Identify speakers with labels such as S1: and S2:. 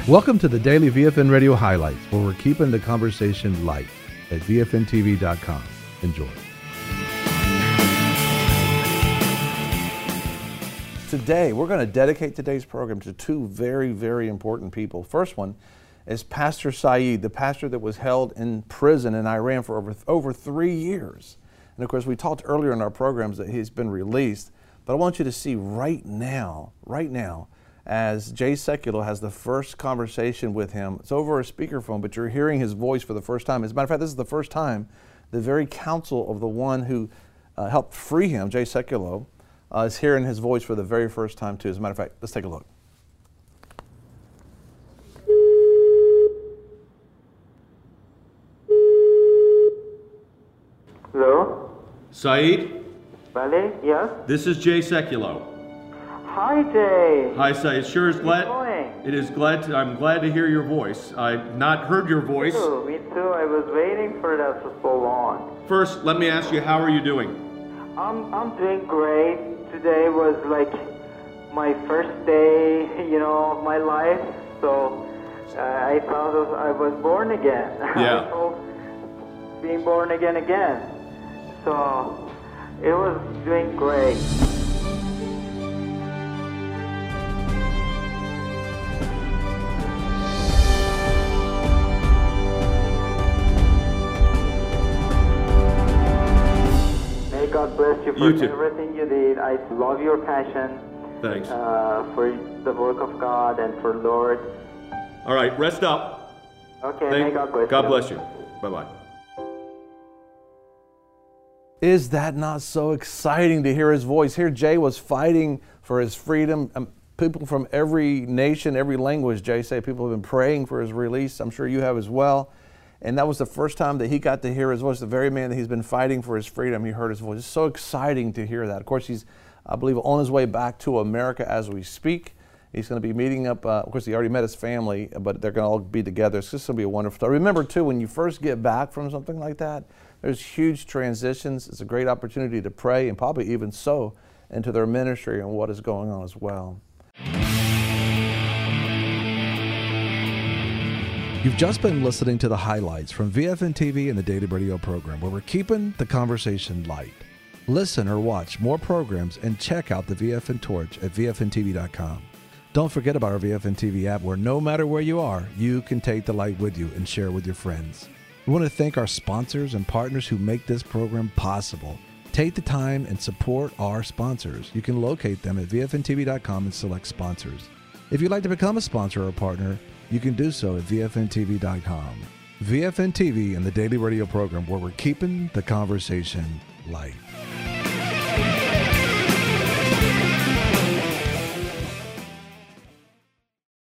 S1: Welcome to the Daily VFN Radio Highlights, where we're keeping the conversation light at VFNTV.com. Enjoy. Today, we're going to dedicate today's program to two very, very important people. First one is Pastor Saeed, the pastor that was held in prison in Iran for over 3 years. And of course, we talked earlier in our programs that he's been released. But I want you to see right now, as Jay Sekulow has the first conversation with him. It's over a speakerphone, but you're hearing his voice for the first time. As a matter of fact, this is the first time the very counsel of the one who helped free him, Jay Sekulow, is hearing his voice for the very first time, too. As a matter of fact, let's take a look.
S2: Hello?
S3: Saeed?
S2: Vale, yes?
S3: This is Jay Sekulow.
S2: Hi, Jay.
S3: Hi, Saeed. Sure is glad. I'm glad to hear your voice. I've not heard your voice.
S2: Me too. I was waiting for that for so long.
S3: First, let me ask you, how are you doing?
S2: I'm doing great. Today was like my first day, of my life. So I thought I was born again.
S3: Yeah.
S2: I felt being born again. So it was doing great. May God bless you for everything you did. I love your passion.
S3: Thanks.
S2: For the work of God and for Lord.
S3: All right, rest up.
S2: Okay, may God bless you.
S3: God bless you. Bye-bye.
S1: Is that not so exciting to hear his voice? Here Jay was fighting for his freedom. People from every nation, every language, Jay said, people have been praying for his release. I'm sure you have as well. And that was the first time that he got to hear his voice. The very man that he's been fighting for his freedom, he heard his voice. It's so exciting to hear that. Of course, he's, I believe, on his way back to America as we speak. He's going to be meeting up. Of course, he already met his family, but they're going to all be together. It's just going to be a wonderful story. Remember, too, when you first get back from something like that, there's huge transitions. It's a great opportunity to pray and probably even sow into their ministry and what is going on as well. You've just been listening to the highlights from VFN TV and the Daily Radio program, where we're keeping the conversation light. Listen or watch more programs and check out the VFN Torch at VFNTV.com. Don't forget about our VFN TV app, where no matter where you are, you can take the light with you and share with your friends. We want to thank our sponsors and partners who make this program possible. Take the time and support our sponsors. You can locate them at VFNTV.com and select sponsors. If you'd like to become a sponsor or a partner, you can do so at VFNTV.com. VFN TV and the Daily Radio program, where we're keeping the conversation light.